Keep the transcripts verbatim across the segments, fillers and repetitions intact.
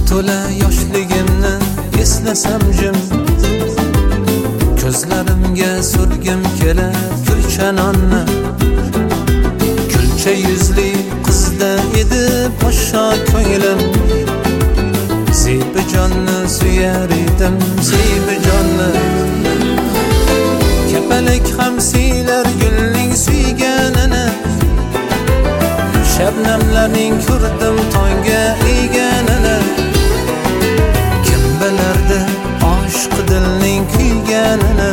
to'la yoshligimni eslasam jim, ko'zlarimga surgim kelar kulchanonni. Kulcha yuzli qizda edi poshsho ko'nglim, Zebijonni suyar edim, Zebijonni. Kapalak ham siylar gulning suyganini, shabnamlarning ko'rdim tongga eganini. Kim bilardi oshiq dilning kuyganini,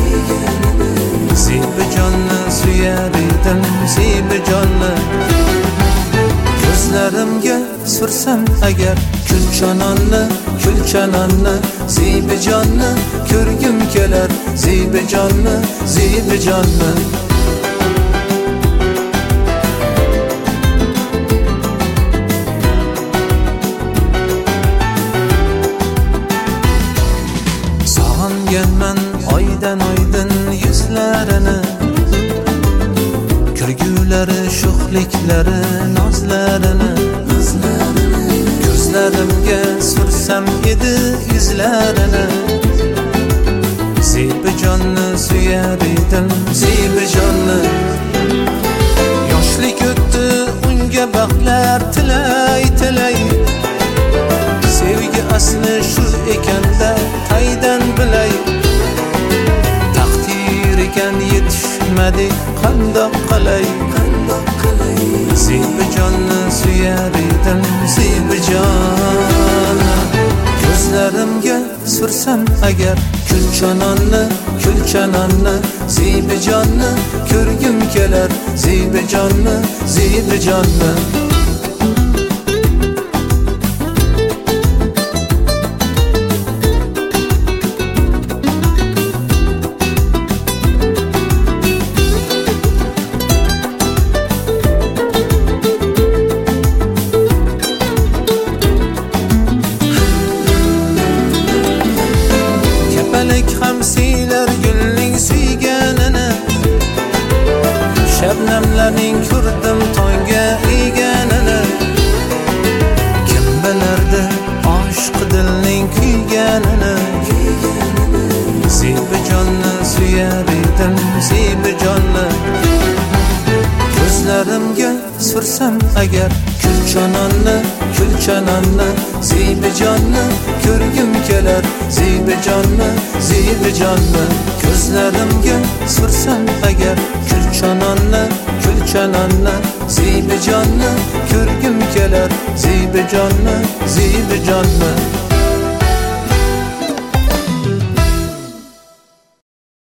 Zebijonni suyar edim, Zebijonni. Ko'zlarimga sursam agar kulchanonni, kulchanonni, Zebijonni ko'rgim kelar, Zebijonni, Zebijonni. Sog'inganman oydan oydin yuzlarini, kulgulari, sho'xliklari, nozlarini. Ko'zlarimga sursam edi yuzlarini, Zebijonni suyar edim, Zebijonni. Yoshlik o'tdi unga baxtlar tilay tilay, sevgi asli shu ekanda taydan bilay. Taqdir ekan yetishmadik qandoq qilay, qandoq qilay. Zebijonni suyar edim, Zebijonni. Ko'zlarimga sursam agar kulchanonni, kulchanonni, Zebijonni ko'rgim kelar, Zebijonni, Zebijonni. Ham siylar gulning suyganini, shabnamlarning ko'rdim tongga eganini. Kim bilardi oshiq dilning kuyganini, Zebijonni suyar edim, Zebijonni. Ko'zlarimga sursam agar kulchanonni, kulchanonni, Zebijonni ko'rgim kelar, Zebijonni, Zebijonni. Ko'zlarimga sursam agar kulchanonni, kulchanonni, Zebijonni ko'rgim kelar, Zebijonni, Zebijonni.